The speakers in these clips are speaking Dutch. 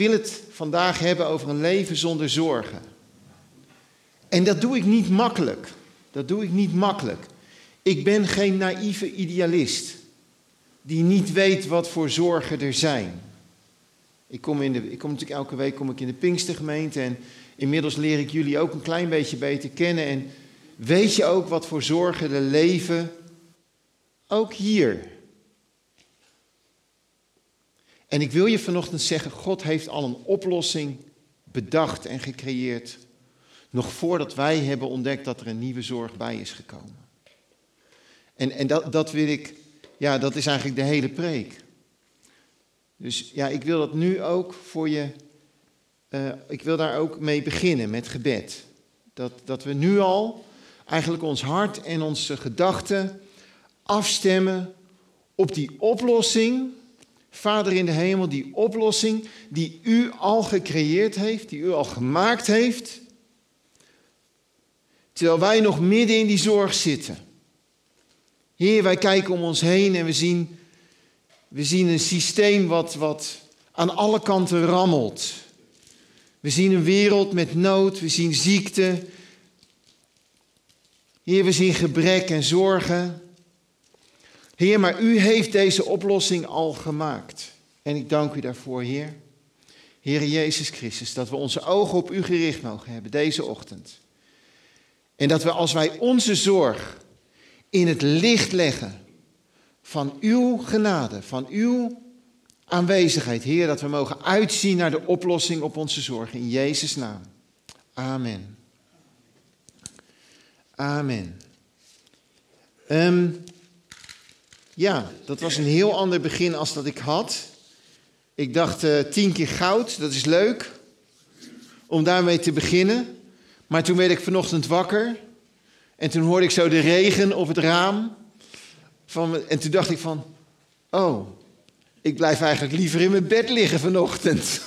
Ik wil het vandaag hebben over een leven zonder zorgen. En dat doe ik niet makkelijk. Ik ben geen naïeve idealist die niet weet wat voor zorgen er zijn. Ik kom natuurlijk elke week in de Pinkstergemeente en inmiddels leer ik jullie ook een klein beetje beter kennen. En weet je ook wat voor zorgen er leven? Ook hier. En ik wil je vanochtend zeggen, God heeft al een oplossing bedacht en gecreëerd. Nog voordat wij hebben ontdekt dat er een nieuwe zorg bij is gekomen. En dat wil ik, dat is eigenlijk de hele preek. Dus ik wil dat nu ook voor je, ik wil daar ook mee beginnen met gebed. Dat we nu al eigenlijk ons hart en onze gedachten afstemmen op die oplossing, Vader in de hemel, die oplossing die u al gecreëerd heeft, die u al gemaakt heeft, terwijl wij nog midden in die zorg zitten. Heer, wij kijken om ons heen en we zien een systeem wat aan alle kanten rammelt. We zien een wereld met nood, we zien ziekte. Heer, we zien gebrek en zorgen. Heer, maar u heeft deze oplossing al gemaakt. En ik dank u daarvoor, Heer. Heer Jezus Christus, dat we onze ogen op u gericht mogen hebben deze ochtend. En dat we als wij onze zorg in het licht leggen van uw genade, van uw aanwezigheid, Heer, dat we mogen uitzien naar de oplossing op onze zorgen. In Jezus' naam. Amen. Amen. Dat was een heel ander begin als dat ik had. Ik dacht 10 keer goud, dat is leuk om daarmee te beginnen. Maar toen werd ik vanochtend wakker en toen hoorde ik zo de regen op het raam. En toen dacht ik van, ik blijf eigenlijk liever in mijn bed liggen vanochtend.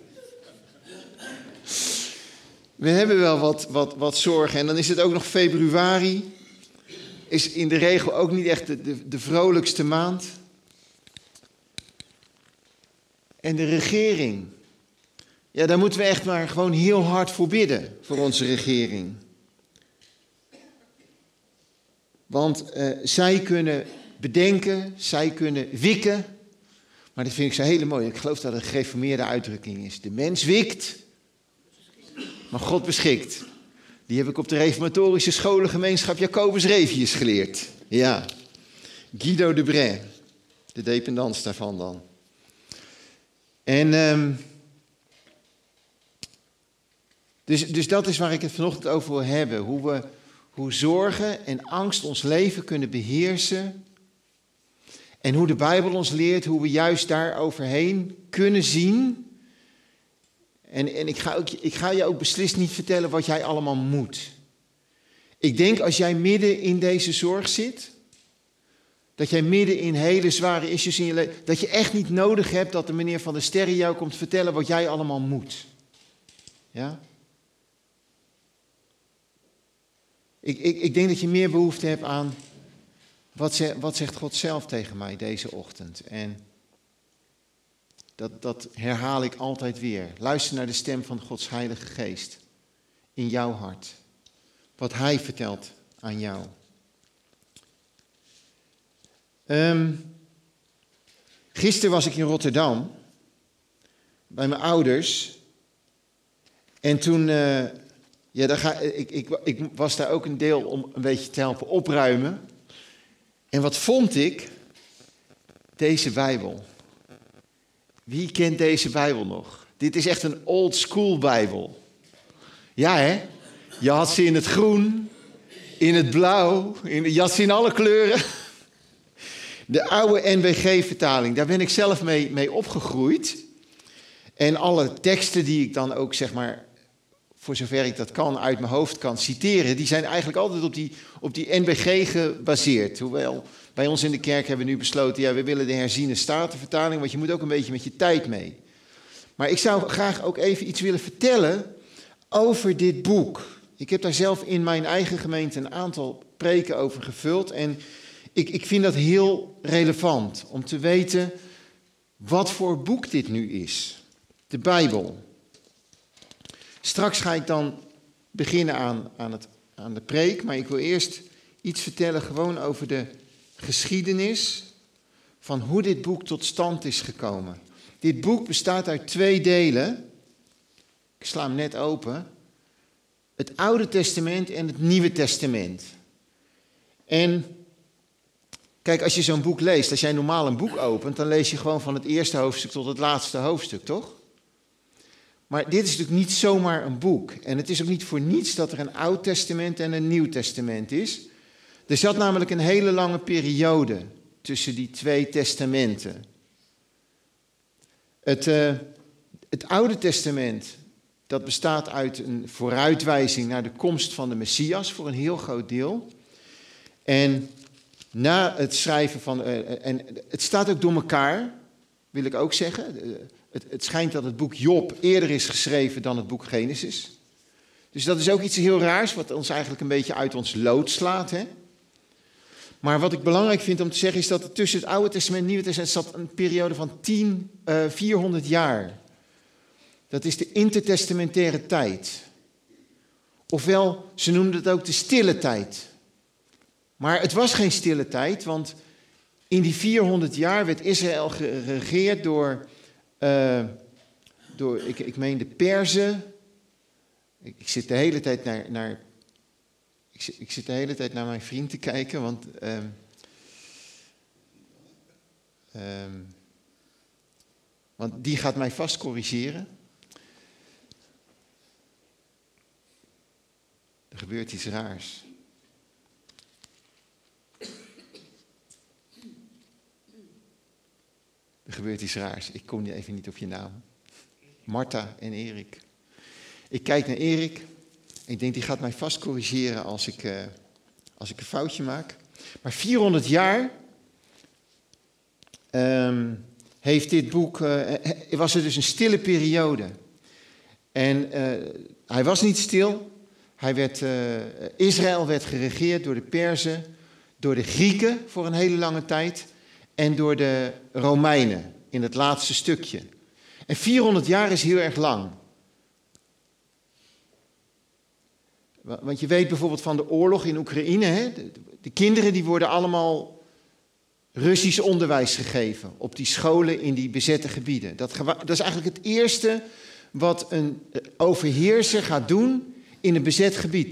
We hebben wel wat zorgen en dan is het ook nog februari. Is in de regel ook niet echt de vrolijkste maand. En de regering. Ja, daar moeten we echt maar gewoon heel hard voor bidden, voor onze regering. Want zij kunnen bedenken, zij kunnen wikken. Maar dat vind ik zo hele mooi. Ik geloof dat het een gereformeerde uitdrukking is. De mens wikt, maar God beschikt. Die heb ik op de reformatorische scholengemeenschap Jacobus Revius geleerd. Ja, Guido de Bray, de dependance daarvan dan. En dus dat is waar ik het vanochtend over wil hebben. Hoe zorgen en angst ons leven kunnen beheersen. En hoe de Bijbel ons leert hoe we juist daar overheen kunnen zien. En ik ga je ook beslist niet vertellen wat jij allemaal moet. Ik denk als jij midden in deze zorg zit, dat jij midden in hele zware issues in je leven, dat je echt niet nodig hebt dat de meneer Van der Sterren jou komt vertellen wat jij allemaal moet. Ja? Ik denk dat je meer behoefte hebt aan, wat zegt God zelf tegen mij deze ochtend? En dat herhaal ik altijd weer. Luister naar de stem van Gods Heilige Geest in jouw hart. Wat Hij vertelt aan jou. Gisteren was ik in Rotterdam bij mijn ouders. En toen, ik was daar ook een deel om een beetje te helpen opruimen. En wat vond ik? Deze Bijbel. Wie kent deze Bijbel nog? Dit is echt een old school Bijbel. Ja, hè? Je had ze in het groen, in het blauw, je had ze in alle kleuren. De oude NBG-vertaling, daar ben ik zelf mee opgegroeid. En alle teksten die ik dan ook, zeg maar, voor zover ik dat kan, uit mijn hoofd kan citeren, die zijn eigenlijk altijd op die NBG gebaseerd. Hoewel, bij ons in de kerk hebben we nu besloten, we willen de herziene statenvertaling, want je moet ook een beetje met je tijd mee. Maar ik zou graag ook even iets willen vertellen over dit boek. Ik heb daar zelf in mijn eigen gemeente een aantal preken over gevuld. En ik vind dat heel relevant om te weten wat voor boek dit nu is. de Bijbel. Straks ga ik dan beginnen aan de preek, maar ik wil eerst iets vertellen gewoon over de geschiedenis van hoe dit boek tot stand is gekomen. Dit boek bestaat uit 2 delen. Ik sla hem net open. Het Oude Testament en het Nieuwe Testament. En kijk, als je zo'n boek leest, als jij normaal een boek opent, dan lees je gewoon van het eerste hoofdstuk tot het laatste hoofdstuk, toch? Maar dit is natuurlijk niet zomaar een boek. En het is ook niet voor niets dat er een Oud Testament en een Nieuw Testament is. Er zat namelijk een hele lange periode tussen die 2 testamenten. Het Oude Testament, dat bestaat uit een vooruitwijzing naar de komst van de Messias voor een heel groot deel. En na het schrijven van... en het staat ook door elkaar, wil ik ook zeggen. Het schijnt dat het boek Job eerder is geschreven dan het boek Genesis. Dus dat is ook iets heel raars, wat ons eigenlijk een beetje uit ons lood slaat. Hè? Maar wat ik belangrijk vind om te zeggen is dat er tussen het Oude Testament en het Nieuwe Testament zat een periode van 400 jaar. Dat is de intertestamentaire tijd. Ofwel, ze noemden het ook de stille tijd. Maar het was geen stille tijd, want in die 400 jaar werd Israël geregeerd door ik meen de Perzen. Ik zit de hele tijd ik zit de hele tijd naar mijn vriend te kijken, want die gaat mij vast corrigeren. Er gebeurt iets raars. Er gebeurt iets raars. Ik kom even niet op je naam. Marta en Erik. Ik kijk naar Erik. En ik denk, die gaat mij vast corrigeren als ik een foutje maak. Maar 400 jaar heeft dit boek... was er dus een stille periode. En hij was niet stil. Israël werd geregeerd door de Perzen, door de Grieken voor een hele lange tijd en door de Romeinen in het laatste stukje. En 400 jaar is heel erg lang. Want je weet bijvoorbeeld van de oorlog in Oekraïne, hè? De kinderen die worden allemaal Russisch onderwijs gegeven op die scholen in die bezette gebieden. Dat is eigenlijk het eerste wat een overheerser gaat doen in een bezet gebied.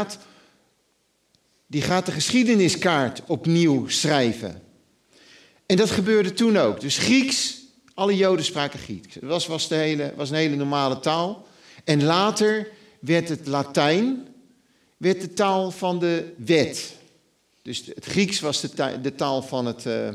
Die gaat de geschiedeniskaart opnieuw schrijven. En dat gebeurde toen ook. Dus Grieks, alle Joden spraken Grieks. Dat was een hele normale taal. En later werd het Latijn de taal van de wet. Dus het Grieks was de taal van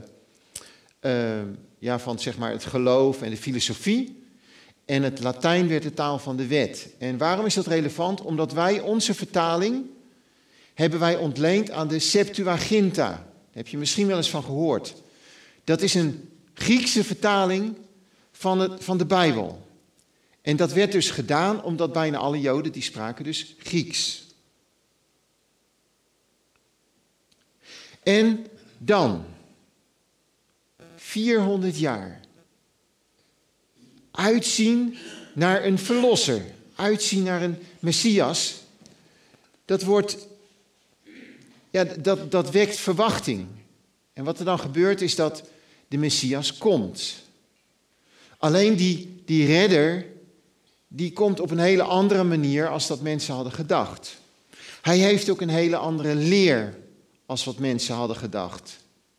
het geloof en de filosofie. En het Latijn werd de taal van de wet. En waarom is dat relevant? Omdat wij onze vertaling hebben wij ontleend aan de Septuaginta. Daar heb je misschien wel eens van gehoord. Dat is een Griekse vertaling van de Bijbel. En dat werd dus gedaan omdat bijna alle Joden die spraken dus Grieks. En dan 400 jaar. Uitzien naar een verlosser. Uitzien naar een Messias. Dat wekt verwachting. En wat er dan gebeurt is dat de Messias komt. Alleen die redder, die komt op een hele andere manier als dat mensen hadden gedacht. Hij heeft ook een hele andere leer als wat mensen hadden gedacht.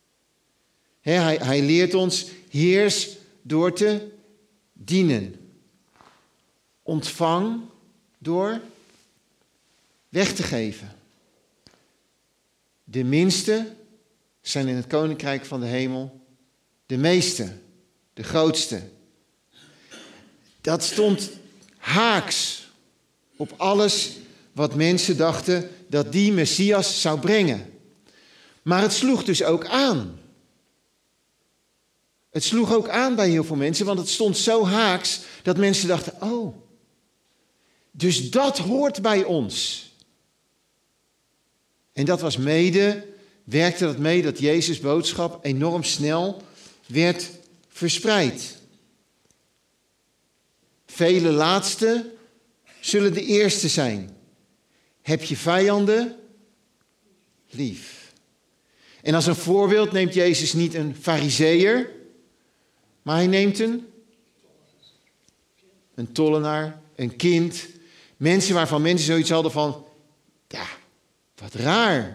Hij leert ons, heers door te dienen. Ontvang door weg te geven. De minste zijn in het koninkrijk van de hemel de meeste, de grootste. Dat stond haaks op alles wat mensen dachten dat die Messias zou brengen. Maar het sloeg dus ook aan. Het sloeg ook aan bij heel veel mensen, want het stond zo haaks dat mensen dachten, oh, dus dat hoort bij ons. En dat werkte dat mee dat Jezus' boodschap enorm snel werd verspreid. Vele laatste zullen de eerste zijn. Heb je vijanden lief. En als een voorbeeld neemt Jezus niet een farizeeër, maar hij neemt een tollenaar, een kind. Mensen waarvan mensen zoiets hadden van, ja, wat raar.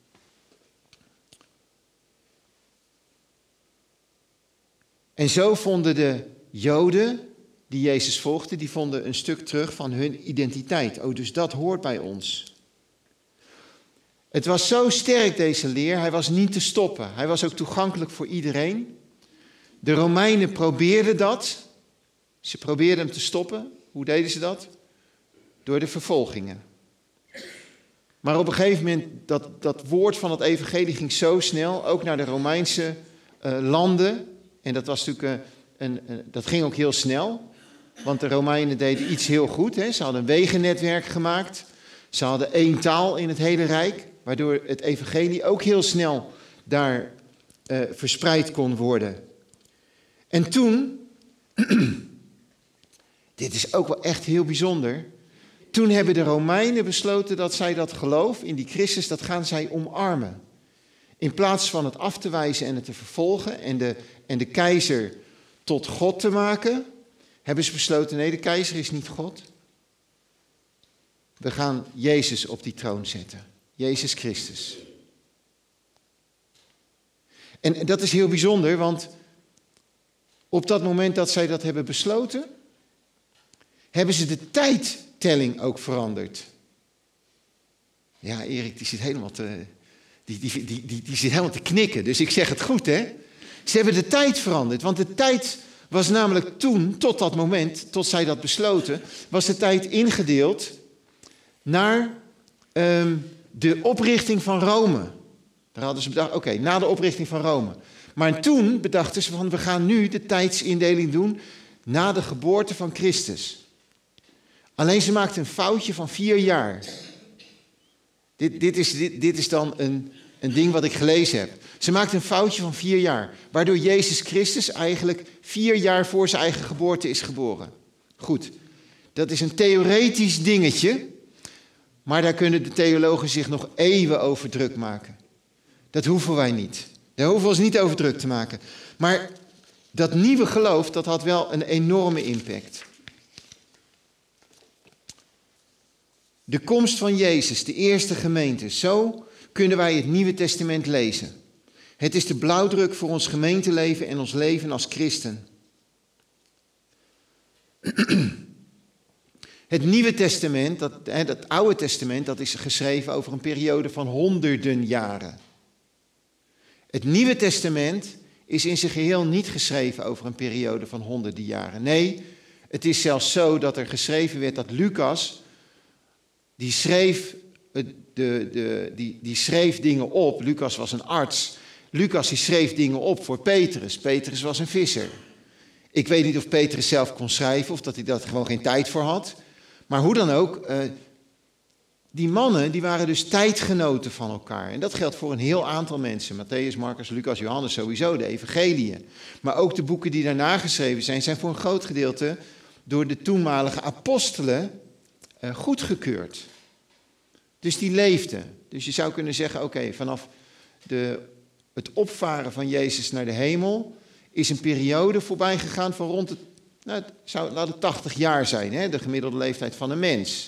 En zo vonden de Joden die Jezus volgden, die vonden een stuk terug van hun identiteit. Oh, dus dat hoort bij ons. Het was zo sterk, deze leer, hij was niet te stoppen. Hij was ook toegankelijk voor iedereen. De Romeinen probeerden dat. Ze probeerden hem te stoppen. Hoe deden ze dat? Door de vervolgingen. Maar op een gegeven moment, dat woord van het evangelie ging zo snel, ook naar de Romeinse landen. En dat was natuurlijk dat ging ook heel snel. Want de Romeinen deden iets heel goed. Hè? Ze hadden een wegennetwerk gemaakt. Ze hadden één taal in het hele Rijk. Waardoor het evangelie ook heel snel daar verspreid kon worden. En toen, dit is ook wel echt heel bijzonder. Toen hebben de Romeinen besloten dat zij dat geloof in die Christus, dat gaan zij omarmen. In plaats van het af te wijzen en het te vervolgen en de keizer tot God te maken, hebben ze besloten, nee, de keizer is niet God. We gaan Jezus op die troon zetten. Jezus Christus. En dat is heel bijzonder, want op dat moment dat zij dat hebben besloten, hebben ze de tijdtelling ook veranderd. Ja, Erik, die zit helemaal te knikken, dus ik zeg het goed, hè. Ze hebben de tijd veranderd, want de tijd was namelijk toen, tot dat moment, tot zij dat besloten, was de tijd ingedeeld naar de oprichting van Rome. Daar hadden ze bedacht, oké, na de oprichting van Rome. Maar toen bedachten ze van, we gaan nu de tijdsindeling doen na de geboorte van Christus. Alleen ze maakten een foutje van 4 jaar. Dit is dan een ding wat ik gelezen heb. Ze maakten een foutje van 4 jaar. Waardoor Jezus Christus eigenlijk 4 jaar voor zijn eigen geboorte is geboren. Goed, dat is een theoretisch dingetje. Maar daar kunnen de theologen zich nog eeuwen over druk maken. Dat hoeven wij niet. Daar hoeven we ons niet over druk te maken. Maar dat nieuwe geloof, dat had wel een enorme impact. De komst van Jezus, de eerste gemeente. Zo kunnen wij het Nieuwe Testament lezen. Het is de blauwdruk voor ons gemeenteleven en ons leven als christen. Het Nieuwe Testament, dat Oude Testament, dat is geschreven over een periode van honderden jaren. Het Nieuwe Testament is in zijn geheel niet geschreven over een periode van honderden jaren. Nee, het is zelfs zo dat er geschreven werd dat Lucas, die schreef dingen op. Lucas was een arts. Lucas die schreef dingen op voor Petrus. Petrus was een visser. Ik weet niet of Petrus zelf kon schrijven of dat hij daar gewoon geen tijd voor had. Maar hoe dan ook, die mannen die waren dus tijdgenoten van elkaar. En dat geldt voor een heel aantal mensen. Mattheüs, Marcus, Lucas, Johannes, sowieso, de evangeliën. Maar ook de boeken die daarna geschreven zijn voor een groot gedeelte door de toenmalige apostelen goedgekeurd. Dus die leefden. Dus je zou kunnen zeggen, oké, vanaf het opvaren van Jezus naar de hemel is een periode voorbij gegaan van rond laat het 80 jaar zijn, hè, de gemiddelde leeftijd van een mens.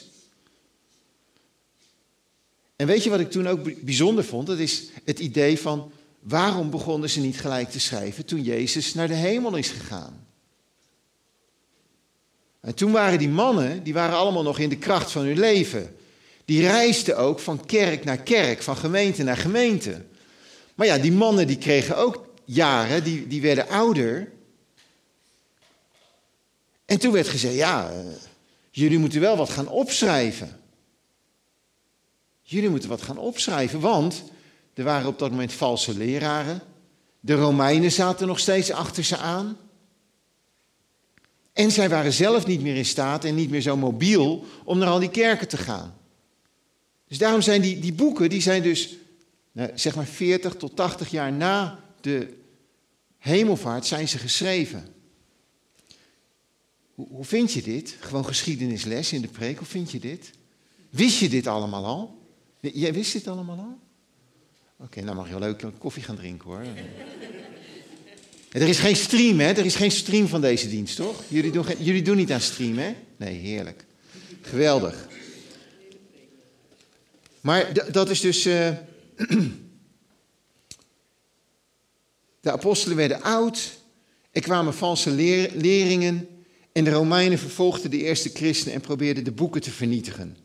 En weet je wat ik toen ook bijzonder vond? Dat is het idee van, waarom begonnen ze niet gelijk te schrijven toen Jezus naar de hemel is gegaan? En toen waren die mannen, die waren allemaal nog in de kracht van hun leven. Die reisden ook van kerk naar kerk, van gemeente naar gemeente. Maar ja, die mannen die kregen ook jaren, die werden ouder. En toen werd gezegd, jullie moeten wel wat gaan opschrijven. Jullie moeten wat gaan opschrijven, want er waren op dat moment valse leraren. De Romeinen zaten nog steeds achter ze aan. En zij waren zelf niet meer in staat en niet meer zo mobiel om naar al die kerken te gaan. Dus daarom zijn die boeken, die zijn dus zeg maar 40 tot 80 jaar na de hemelvaart zijn ze geschreven. Hoe vind je dit? Gewoon geschiedenisles in de preek, hoe vind je dit? Wist je dit allemaal al? Jij wist dit allemaal al? Oké, nou mag je wel leuk koffie gaan drinken hoor. Er is geen stream, hè? Er is geen stream van deze dienst, toch? Jullie doen niet aan stream, hè? Nee, heerlijk. Geweldig. Maar dat is dus... De apostelen werden oud. Er kwamen valse leringen. En de Romeinen vervolgden de eerste christenen en probeerden de boeken te vernietigen.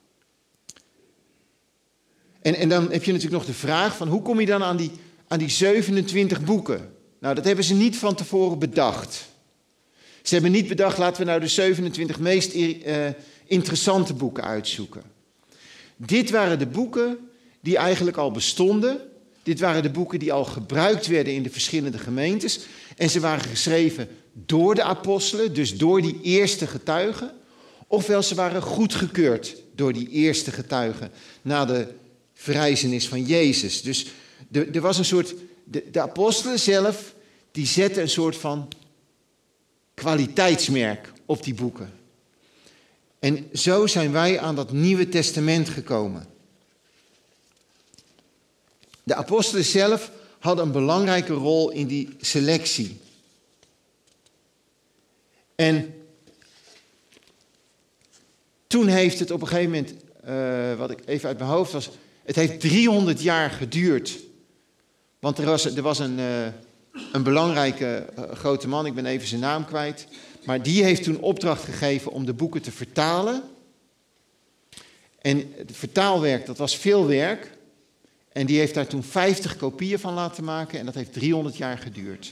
En dan heb je natuurlijk nog de vraag van hoe kom je dan aan die 27 boeken? Nou, dat hebben ze niet van tevoren bedacht. Ze hebben niet bedacht, laten we nou de 27 meest interessante boeken uitzoeken. Dit waren de boeken die eigenlijk al bestonden. Dit waren de boeken die al gebruikt werden in de verschillende gemeentes. En ze waren geschreven door de apostelen, dus door die eerste getuigen. Ofwel ze waren goedgekeurd door die eerste getuigen na de verrijzenis van Jezus. Dus er was een soort, de apostelen zelf, die zetten een soort van kwaliteitsmerk op die boeken. En zo zijn wij aan dat Nieuwe Testament gekomen. De apostelen zelf hadden een belangrijke rol in die selectie. En toen heeft het op een gegeven moment, wat ik even uit mijn hoofd was, het heeft 300 jaar geduurd. Want er was een belangrijke grote man, ik ben even zijn naam kwijt. Maar die heeft toen opdracht gegeven om de boeken te vertalen. En het vertaalwerk, dat was veel werk. En die heeft daar toen 50 kopieën van laten maken en dat heeft 300 jaar geduurd.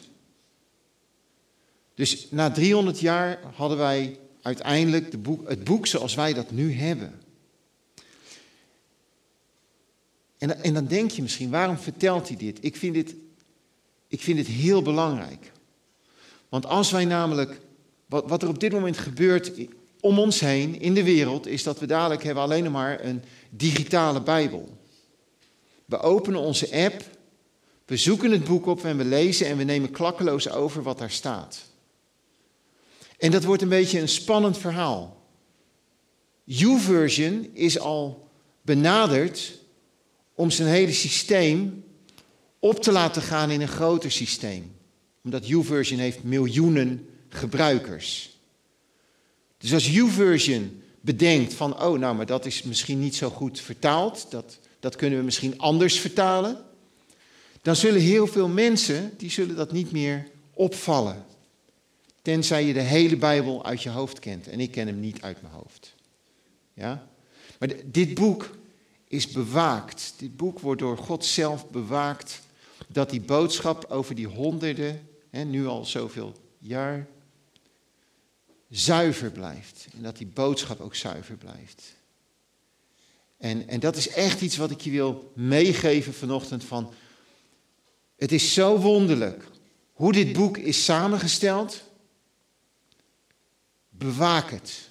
Dus na 300 jaar hadden wij uiteindelijk het boek zoals wij dat nu hebben. En dan denk je misschien, waarom vertelt hij dit? Ik vind dit heel belangrijk. Want als wij namelijk, wat er op dit moment gebeurt om ons heen in de wereld, is dat we dadelijk hebben alleen nog maar een digitale Bijbel. We openen onze app, we zoeken het boek op en we lezen en we nemen klakkeloos over wat daar staat. En dat wordt een beetje een spannend verhaal. YouVersion is al benaderd om zijn hele systeem op te laten gaan in een groter systeem. Omdat YouVersion heeft miljoenen gebruikers. Dus als YouVersion bedenkt van, oh nou, maar dat is misschien niet zo goed vertaald, dat kunnen we misschien anders vertalen, dan zullen heel veel mensen, die zullen dat niet meer opvallen. Tenzij je de hele Bijbel uit je hoofd kent. En ik ken hem niet uit mijn hoofd. Ja? Maar dit boek is bewaakt. Dit boek wordt door God zelf bewaakt. Dat die boodschap over die honderden, nu al zoveel jaar, zuiver blijft. En dat die boodschap ook zuiver blijft. En dat is echt iets wat ik je wil meegeven vanochtend van. Het is zo wonderlijk hoe dit boek is samengesteld. Bewaak het.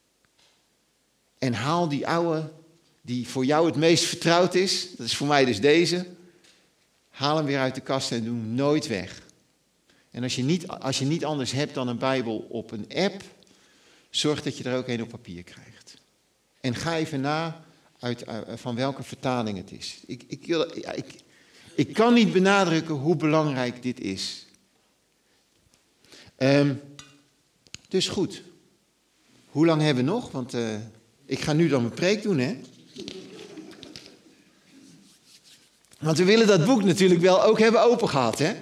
En haal die oude, die voor jou het meest vertrouwd is. Dat is voor mij dus deze. Haal hem weer uit de kast en doe hem nooit weg. En als je niet anders hebt dan een Bijbel op een app, zorg dat je er ook een op papier krijgt. En ga even na van welke vertaling het is. Ik kan niet benadrukken hoe belangrijk dit is. Dus goed. Hoe lang hebben we nog? Want ik ga nu dan mijn preek doen, hè? Want we willen dat boek natuurlijk wel ook hebben opengehad, hè?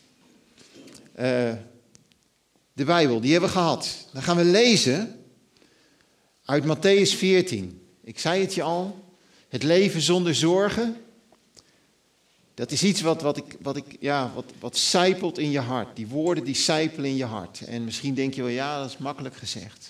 De Bijbel, die hebben we gehad. Dan gaan we lezen uit Mattheüs 14. Ik zei het je al, het leven zonder zorgen. Dat is iets wat sijpelt in je hart. Die woorden die sijpelen in je hart. En misschien denk je wel, ja, dat is makkelijk gezegd.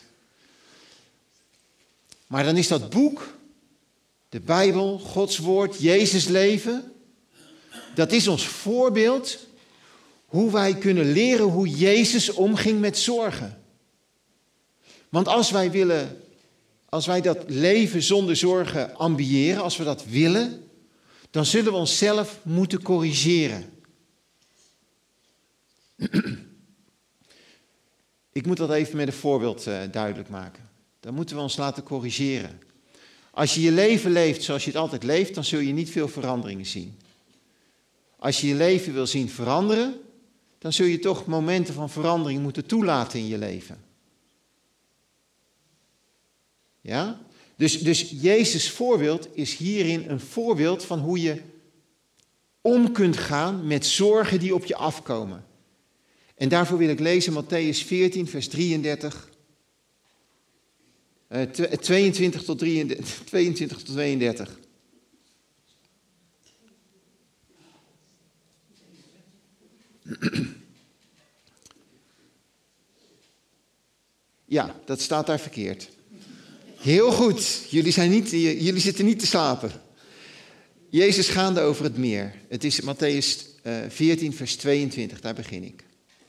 Maar dan is dat boek, de Bijbel, Gods woord, Jezus leven, dat is ons voorbeeld hoe wij kunnen leren hoe Jezus omging met zorgen. Want als wij dat leven zonder zorgen ambiëren, als we dat willen, dan zullen we onszelf moeten corrigeren. Ik moet dat even met een voorbeeld duidelijk maken. Dan moeten we ons laten corrigeren. Als je je leven leeft zoals je het altijd leeft, dan zul je niet veel veranderingen zien. Als je je leven wil zien veranderen, dan zul je toch momenten van verandering moeten toelaten in je leven. Ja? Dus Jezus' voorbeeld is hierin een voorbeeld van hoe je om kunt gaan met zorgen die op je afkomen. En daarvoor wil ik lezen Mattheüs 14, vers 33, 22 tot 32. Ja, dat staat daar verkeerd. Heel goed, jullie zitten niet te slapen. Jezus gaande over het meer. Het is Mattheüs 14, vers 22, daar begin ik.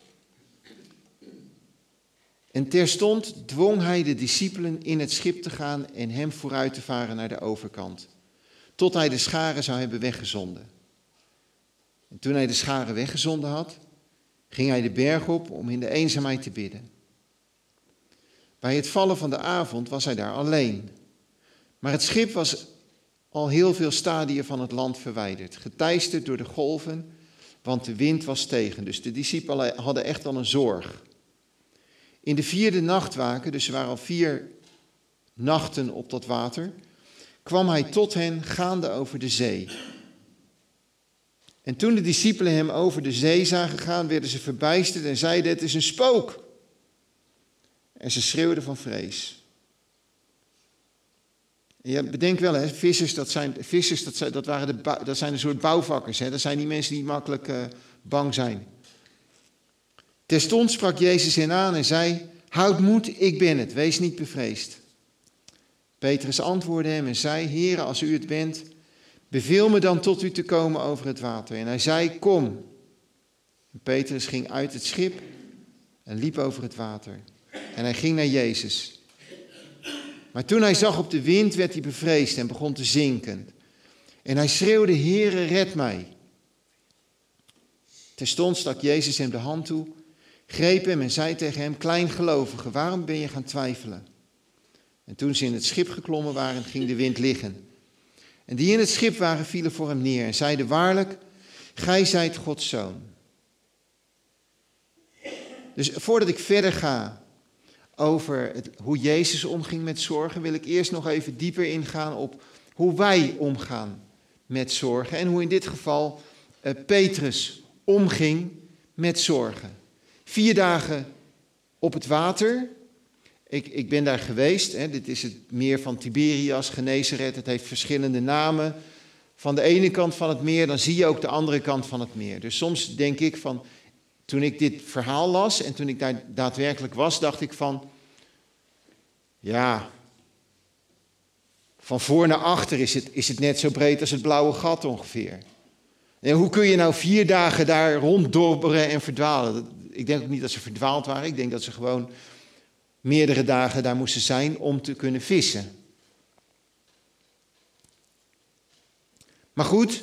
En terstond dwong hij de discipelen in het schip te gaan en hem vooruit te varen naar de overkant, tot hij de scharen zou hebben weggezonden. En toen hij de scharen weggezonden had, ging hij de berg op om in de eenzaamheid te bidden. Bij het vallen van de avond was hij daar alleen. Maar het schip was al heel veel stadien van het land verwijderd, geteisterd door de golven, want de wind was tegen. Dus de discipelen hadden echt al een zorg. In de 4e nachtwaken, dus er waren al 4 nachten op dat water, kwam hij tot hen gaande over de zee. En toen de discipelen hem over de zee zagen gaan, werden ze verbijsterd en zeiden: het is een spook. En ze schreeuwden van vrees. En je bedenkt wel, hè, vissers, dat zijn een soort bouwvakkers. Hè? Dat zijn die mensen die makkelijk bang zijn. Terstond sprak Jezus hen aan en zei: houd moed, ik ben het, wees niet bevreesd. Petrus antwoordde hem en zei: Heere, als u het bent, beveel me dan tot u te komen over het water. En hij zei: kom. En Petrus ging uit het schip en liep over het water. En hij ging naar Jezus. Maar toen hij zag op de wind, werd hij bevreesd en begon te zinken. En hij schreeuwde: Heere, red mij. Terstond stak Jezus hem de hand toe, greep hem en zei tegen hem: kleingelovige, waarom ben je gaan twijfelen? En toen ze in het schip geklommen waren, ging de wind liggen. En die in het schip waren, vielen voor hem neer en zeiden: waarlijk, gij zijt Gods zoon. Dus voordat ik verder ga over hoe Jezus omging met zorgen, wil ik eerst nog even dieper ingaan op hoe wij omgaan met zorgen. En hoe in dit geval Petrus omging met zorgen. 4 dagen op het water. Ik ben daar geweest. Hè. Dit is het meer van Tiberias, Genesaret. Het heeft verschillende namen. Van de ene kant van het meer, dan zie je ook de andere kant van het meer. Dus soms denk ik van, toen ik dit verhaal las en toen ik daar daadwerkelijk was, dacht ik van, ja, van voor naar achter is het net zo breed als het blauwe gat ongeveer. En hoe kun je nou 4 dagen daar ronddobberen en verdwalen? Ik denk ook niet dat ze verdwaald waren. Ik denk dat ze gewoon meerdere dagen daar moesten zijn om te kunnen vissen. Maar goed,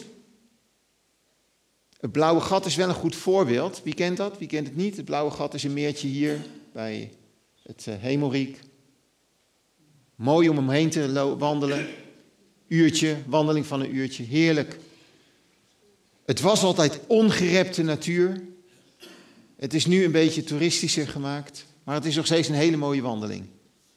het blauwe gat is wel een goed voorbeeld. Wie kent dat? Wie kent het niet? Het blauwe gat is een meertje hier bij het Hemelriek. Mooi om omheen te wandelen. Wandeling van een uurtje, heerlijk. Het was altijd ongerepte natuur. Het is nu een beetje toeristischer gemaakt, maar het is nog steeds een hele mooie wandeling.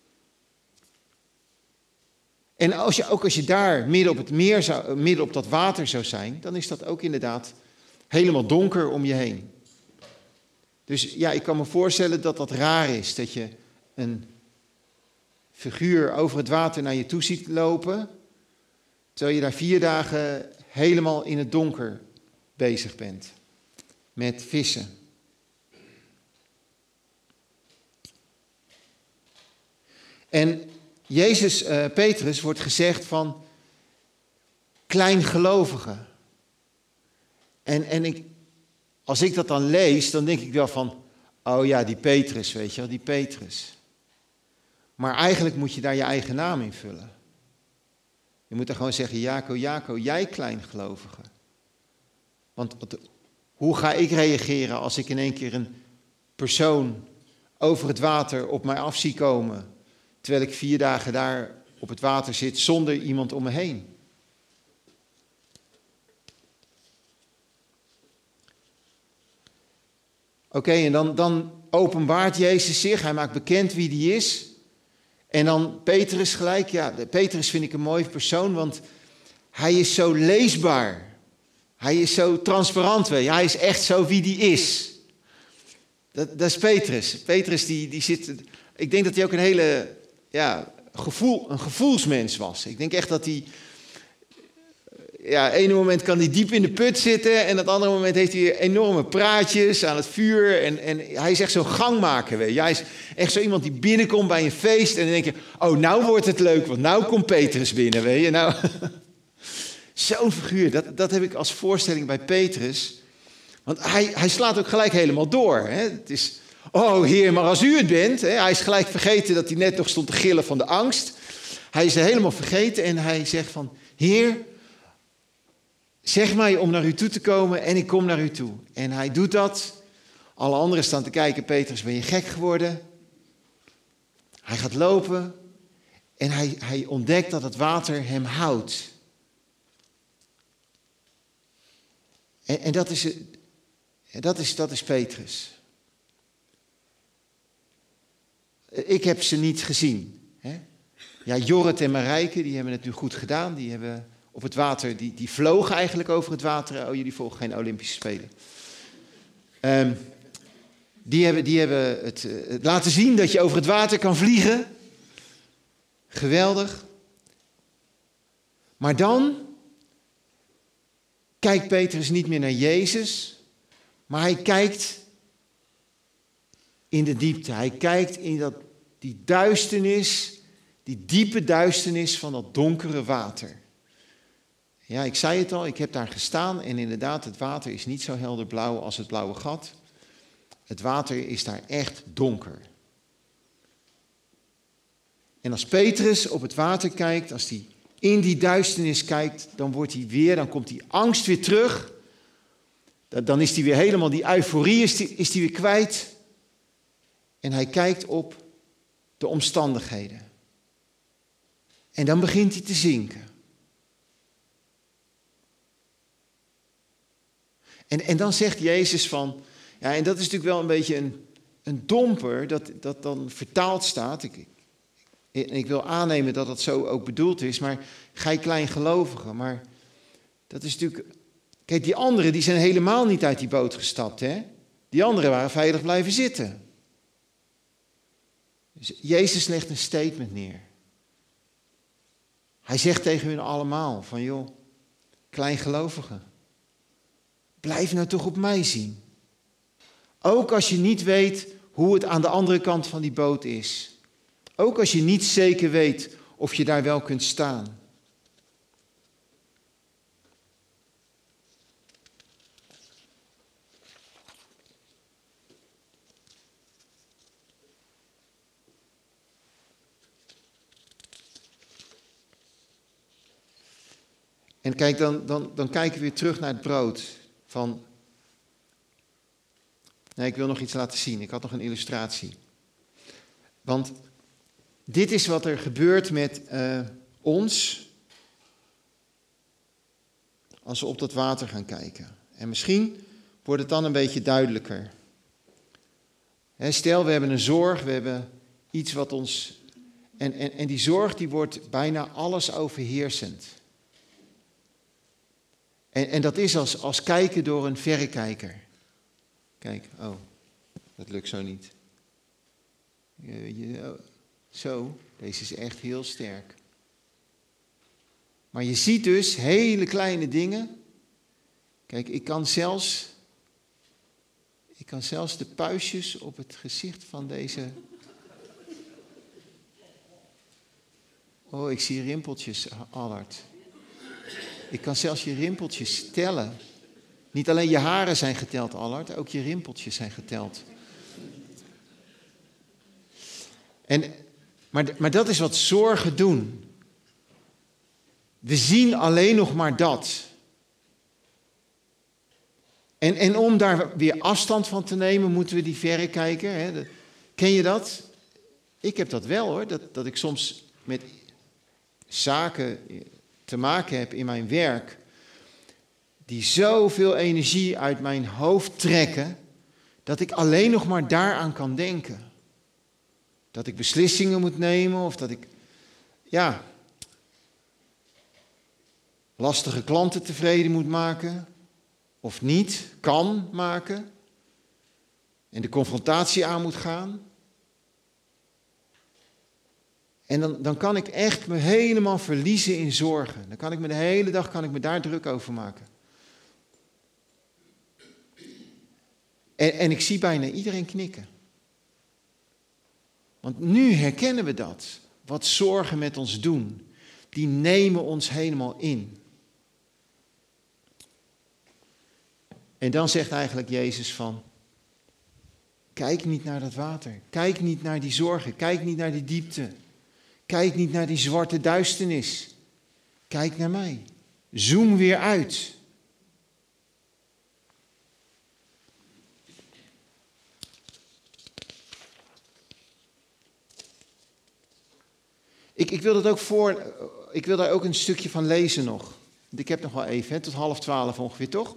En als je daar midden op het meer midden op dat water zou zijn, dan is dat ook inderdaad helemaal donker om je heen. Dus ja, ik kan me voorstellen dat dat raar is, dat je een figuur over het water naar je toe ziet lopen, terwijl je daar 4 dagen helemaal in het donker bezig bent met vissen. En Petrus wordt gezegd van kleingelovige. En als ik dat dan lees, dan denk ik wel van, oh ja, die Petrus, weet je wel, die Petrus. Maar eigenlijk moet je daar je eigen naam in vullen. Je moet er gewoon zeggen: Jaco, jij kleingelovige. Want hoe ga ik reageren als ik in één keer een persoon over het water op mij af zie komen, terwijl ik 4 dagen daar op het water zit zonder iemand om me heen. Oké, en dan openbaart Jezus zich, hij maakt bekend wie die is. En dan Petrus gelijk, ja, Petrus vind ik een mooie persoon, want hij is zo leesbaar. Hij is zo transparant, weet je. Hij is echt zo wie die is. Dat is Petrus. Petrus die zit, ik denk dat hij ook een hele, een gevoelsmens was. Ik denk echt dat hij, ene moment kan hij diep in de put zitten en het andere moment heeft hij enorme praatjes aan het vuur. En hij is echt zo'n gangmaker, weet je. Hij is echt zo iemand die binnenkomt bij een feest en dan denk je, oh, nou wordt het leuk, want nou komt Petrus binnen, weet je. Nou, zo'n figuur, dat heb ik als voorstelling bij Petrus. Want hij slaat ook gelijk helemaal door. Hè. Het is, oh Heer, maar als u het bent. Hè. Hij is gelijk vergeten dat hij net nog stond te gillen van de angst. Hij is er helemaal vergeten en hij zegt van, Heer, zeg mij om naar u toe te komen en ik kom naar u toe. En hij doet dat. Alle anderen staan te kijken, Petrus, ben je gek geworden? Hij gaat lopen en hij ontdekt dat het water hem houdt. En dat is Petrus. Ik heb ze niet gezien. Hè? Ja, Jorrit en Marijke, die hebben het nu goed gedaan. Die hebben op het water, die vlogen eigenlijk over het water. Oh, jullie volgen geen Olympische Spelen. Die hebben het laten zien dat je over het water kan vliegen. Geweldig. Maar dan kijkt Petrus niet meer naar Jezus, maar hij kijkt in de diepte. Hij kijkt in die duisternis, die diepe duisternis van dat donkere water. Ja, ik zei het al, ik heb daar gestaan en inderdaad, het water is niet zo helder blauw als het blauwe gat. Het water is daar echt donker. En als Petrus op het water kijkt, als hij in die duisternis kijkt, dan komt die angst weer terug. Dan is hij weer helemaal, die euforie is die weer kwijt. En hij kijkt op de omstandigheden. En dan begint hij te zinken. En dan zegt Jezus van, ja, en dat is natuurlijk wel een beetje een domper, dat dan vertaald staat. Ik wil aannemen dat het zo ook bedoeld is, maar gij kleingelovigen. Maar dat is natuurlijk, kijk, die anderen die zijn helemaal niet uit die boot gestapt, hè? Die anderen waren veilig blijven zitten. Dus Jezus legt een statement neer. Hij zegt tegen hun allemaal van, joh, kleingelovigen, blijf nou toch op mij zien. Ook als je niet weet hoe het aan de andere kant van die boot is. Ook als je niet zeker weet of je daar wel kunt staan. En kijk, dan kijken we weer terug naar het brood. Nee, ik wil nog iets laten zien. Ik had nog een illustratie. Want dit is wat er gebeurt met ons als we op dat water gaan kijken. En misschien wordt het dan een beetje duidelijker. Stel, we hebben een zorg, we hebben iets wat ons... En die zorg die wordt bijna alles overheersend. En dat is als kijken door een verrekijker. Kijk, oh, dat lukt zo niet. Zo, deze is echt heel sterk. Maar je ziet dus hele kleine dingen. Kijk, ik kan zelfs de puistjes op het gezicht van deze... Oh, ik zie rimpeltjes, Allard. Ik kan zelfs je rimpeltjes tellen. Niet alleen je haren zijn geteld, Allard, ook je rimpeltjes zijn geteld. Maar dat is wat zorgen doen. We zien alleen nog maar dat. En om daar weer afstand van te nemen, moeten we die verrekijker, Ken je dat? Ik heb dat wel hoor, dat ik soms met zaken te maken heb in mijn werk, die zoveel energie uit mijn hoofd trekken, dat ik alleen nog maar daaraan kan denken. Dat ik beslissingen moet nemen of dat ik, lastige klanten tevreden moet maken of niet kan maken en de confrontatie aan moet gaan. En dan kan ik echt me helemaal verliezen in zorgen. Dan kan ik me de hele dag daar druk over maken. En ik zie bijna iedereen knikken. Want nu herkennen we dat. Wat zorgen met ons doen. Die nemen ons helemaal in. En dan zegt eigenlijk Jezus van, kijk niet naar dat water. Kijk niet naar die zorgen. Kijk niet naar die diepte. Kijk niet naar die zwarte duisternis. Kijk naar mij. Zoom weer uit. Ik wil dat ook ik wil daar ook een stukje van lezen nog. Want ik heb nog wel even, tot 11:30 ongeveer, toch?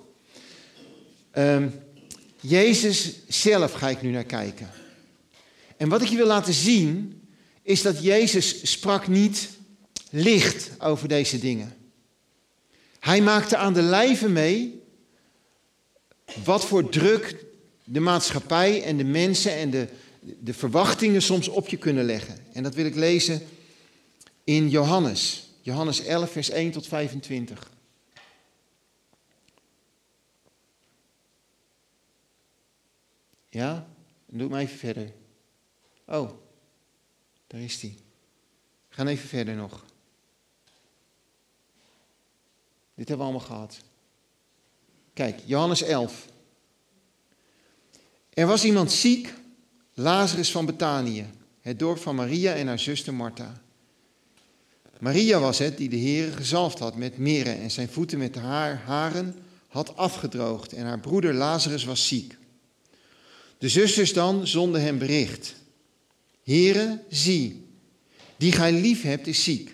Jezus zelf ga ik nu naar kijken. En wat ik je wil laten zien, is dat Jezus sprak niet licht over deze dingen. Hij maakte aan de lijve mee wat voor druk de maatschappij en de mensen en de verwachtingen soms op je kunnen leggen. En dat wil ik lezen in Johannes. Johannes 11, vers 1 tot 25. Ja, dan doe ik maar even verder. Oh, daar is hij. We gaan even verder nog. Dit hebben we allemaal gehad. Kijk, Johannes 11. Er was iemand ziek, Lazarus van Betanië, het dorp van Maria en haar zuster Martha. Maria was het die de Heere gezalfd had met mirre en zijn voeten met haar haren had afgedroogd en haar broeder Lazarus was ziek. De zusters dan zonden hem bericht. Heere, zie, die gij lief hebt is ziek.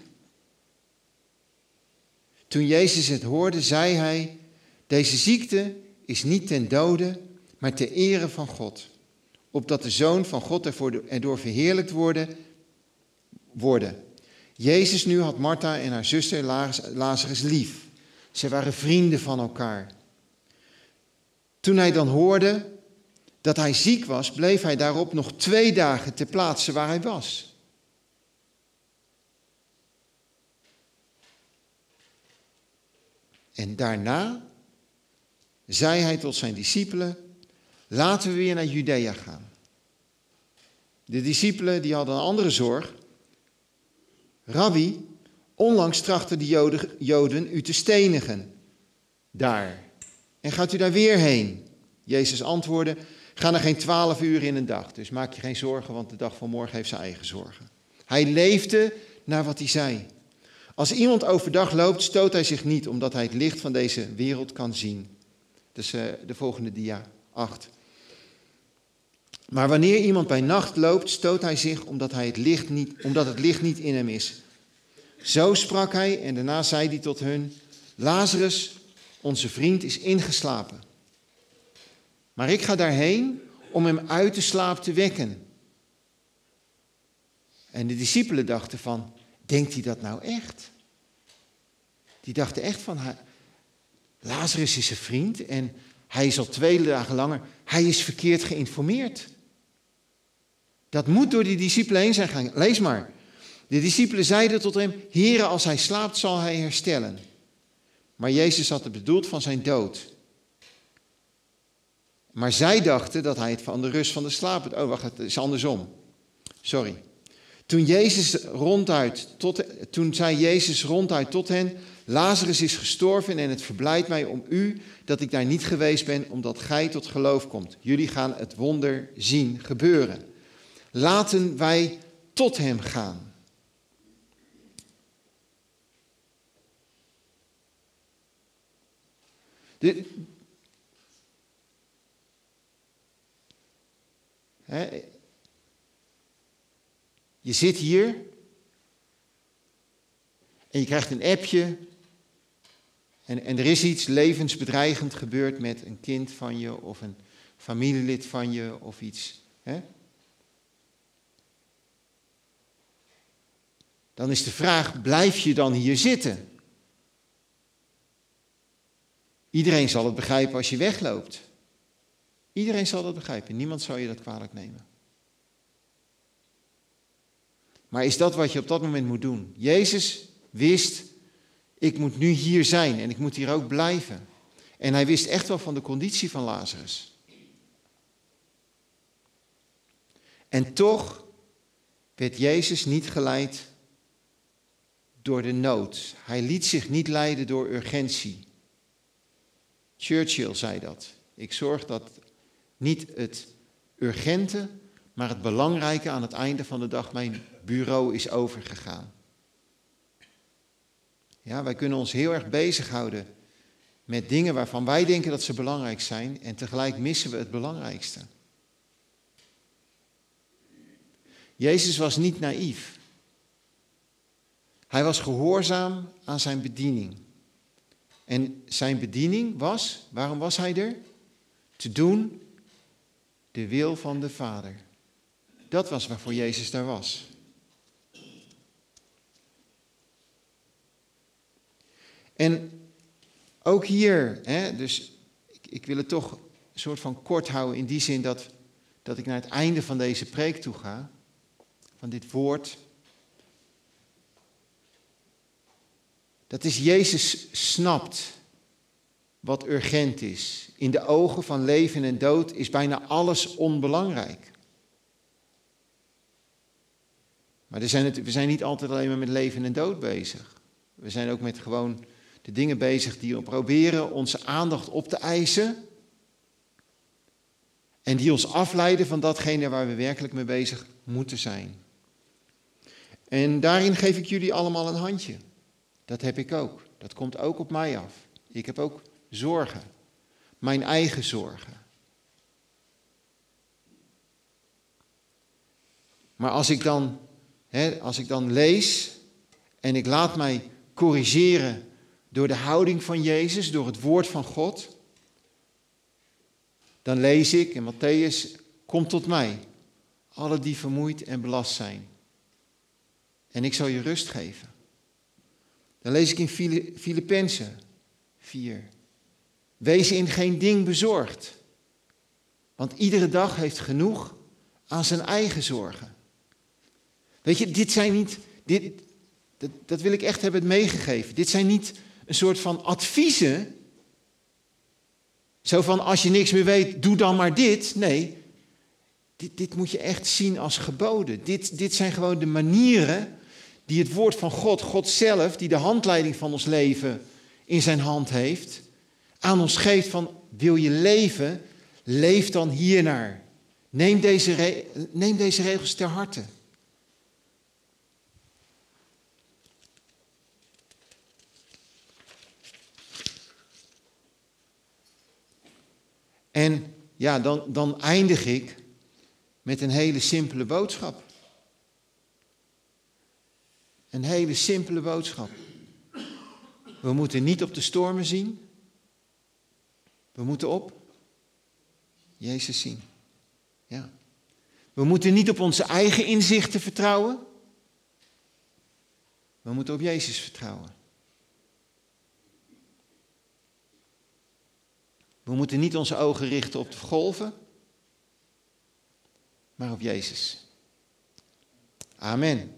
Toen Jezus het hoorde, zei hij, deze ziekte is niet ten dode, maar ter ere van God. Opdat de Zoon van God erdoor verheerlijkt worden. Jezus nu had Martha en haar zuster Lazarus lief. Ze waren vrienden van elkaar. Toen hij dan hoorde dat hij ziek was, bleef hij daarop nog 2 dagen ter plaatse waar hij was. En daarna zei hij tot zijn discipelen, laten we weer naar Judea gaan. De discipelen die hadden een andere zorg. Rabbi, onlangs trachten de Joden u te stenigen. Daar. En gaat u daar weer heen? Jezus antwoordde, ga er geen 12 uur in een dag. Dus maak je geen zorgen, want de dag van morgen heeft zijn eigen zorgen. Hij leefde naar wat hij zei. Als iemand overdag loopt, stoot hij zich niet, omdat hij het licht van deze wereld kan zien. Dus de volgende dia, 8. Maar wanneer iemand bij nacht loopt, stoot hij zich, omdat het licht niet in hem is. Zo sprak hij en daarna zei hij tot hun, Lazarus, onze vriend, is ingeslapen. Maar ik ga daarheen om hem uit de slaap te wekken. En de discipelen dachten van, denkt hij dat nou echt? Die dachten echt van, Lazarus is een vriend en hij is al 2 dagen langer, hij is verkeerd geïnformeerd. Dat moet door die discipelen heen zijn gegaan. Lees maar. De discipelen zeiden tot hem, Heere, als hij slaapt zal hij herstellen. Maar Jezus had het bedoeld van zijn dood. Maar zij dachten dat hij het van de rust van de slaap... Oh, wacht, het is andersom. Sorry. Toen zei Jezus ronduit tot hen, Lazarus is gestorven en het verblijdt mij om u dat ik daar niet geweest ben, omdat gij tot geloof komt. Jullie gaan het wonder zien gebeuren. Laten wij tot hem gaan. Je zit hier en je krijgt een appje en er is iets levensbedreigend gebeurd met een kind van je of een familielid van je of iets. Hè? Dan is de vraag, blijf je dan hier zitten? Iedereen zal het begrijpen als je wegloopt. Iedereen zal dat begrijpen. Niemand zal je dat kwalijk nemen. Maar is dat wat je op dat moment moet doen? Jezus wist, ik moet nu hier zijn en ik moet hier ook blijven. En hij wist echt wel van de conditie van Lazarus. En toch werd Jezus niet geleid door de nood. Hij liet zich niet leiden door urgentie. Churchill zei dat. Ik zorg dat niet het urgente, maar het belangrijke aan het einde van de dag mijn bureau is overgegaan. Ja, wij kunnen ons heel erg bezighouden met dingen waarvan wij denken dat ze belangrijk zijn en tegelijk missen we het belangrijkste. Jezus was niet naïef. Hij was gehoorzaam aan zijn bediening. En zijn bediening was, waarom was hij er? Te doen de wil van de Vader. Dat was waarvoor Jezus daar was. En ook hier, dus ik wil het toch een soort van kort houden in die zin dat ik naar het einde van deze preek toe ga, van dit woord. Dat is, Jezus snapt wat urgent is. In de ogen van leven en dood is bijna alles onbelangrijk. Maar we zijn niet altijd alleen maar met leven en dood bezig. We zijn ook met gewoon de dingen bezig die proberen onze aandacht op te eisen. En die ons afleiden van datgene waar we werkelijk mee bezig moeten zijn. En daarin geef ik jullie allemaal een handje. Dat heb ik ook. Dat komt ook op mij af. Ik heb ook zorgen. Mijn eigen zorgen. Maar als ik dan lees en ik laat mij corrigeren door de houding van Jezus, door het woord van God, dan lees ik in Mattheüs, kom tot mij, alle die vermoeid en belast zijn. En ik zal je rust geven. Dan lees ik in Filippenzen 4. Wees in geen ding bezorgd. Want iedere dag heeft genoeg aan zijn eigen zorgen. Weet je, dit zijn niet, dat wil ik echt hebben meegegeven. Dit zijn niet een soort van adviezen. Zo van, als je niks meer weet, doe dan maar dit. Nee, dit moet je echt zien als geboden. Dit zijn gewoon de manieren die het woord van God zelf, die de handleiding van ons leven in zijn hand heeft, aan ons geeft van, wil je leven, leef dan hiernaar. Neem deze regels ter harte. En ja, dan eindig ik met een hele simpele boodschap. Een hele simpele boodschap. We moeten niet op de stormen zien. We moeten op Jezus zien. Ja. We moeten niet op onze eigen inzichten vertrouwen. We moeten op Jezus vertrouwen. We moeten niet onze ogen richten op de golven, maar op Jezus. Amen.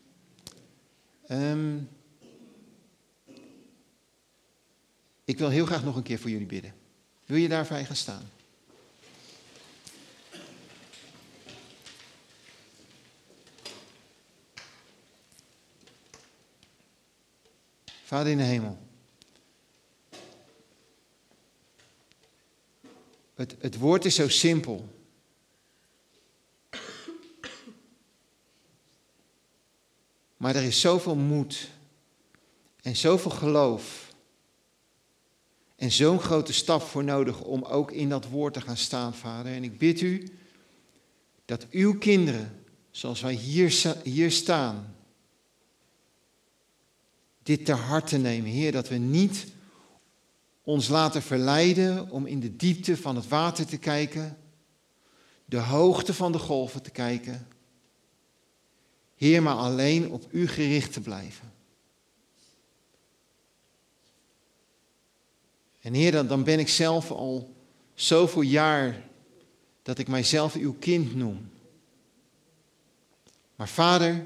Ik wil heel graag nog een keer voor jullie bidden. Wil je daarbij gaan staan? Vader in de hemel. Het woord is zo simpel. Maar er is zoveel moed en zoveel geloof en zo'n grote stap voor nodig om ook in dat woord te gaan staan, Vader. En ik bid u dat uw kinderen zoals wij hier staan, dit ter harte nemen, Heer, dat we niet ons laten verleiden om in de diepte van het water te kijken, de hoogte van de golven te kijken, Heer, maar alleen op U gericht te blijven. En Heer, dan ben ik zelf al zoveel jaar dat ik mijzelf uw kind noem. Maar Vader,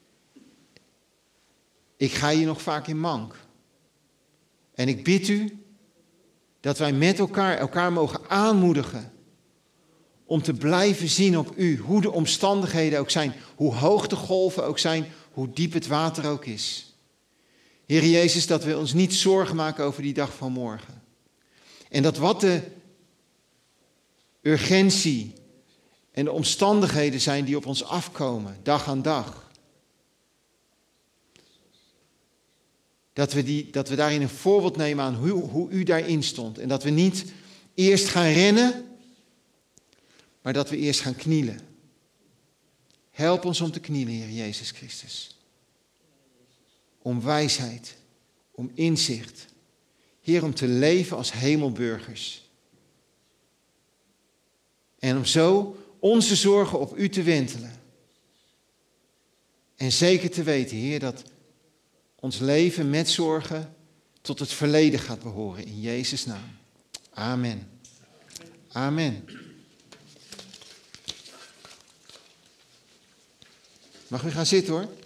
ik ga hier nog vaak in mank. En ik bid u dat wij met elkaar mogen aanmoedigen om te blijven zien op u, hoe de omstandigheden ook zijn, hoe hoog de golven ook zijn, hoe diep het water ook is. Heer Jezus, dat we ons niet zorgen maken over die dag van morgen. En dat wat de urgentie en de omstandigheden zijn die op ons afkomen, dag aan dag, dat we daarin een voorbeeld nemen aan hoe u daarin stond. En dat we niet eerst gaan rennen, maar dat we eerst gaan knielen. Help ons om te knielen, Heer Jezus Christus. Om wijsheid, om inzicht. Heer, om te leven als hemelburgers. En om zo onze zorgen op u te wentelen. En zeker te weten, Heer, dat ons leven met zorgen tot het verleden gaat behoren. In Jezus' naam. Amen. Amen. Mag u gaan zitten hoor.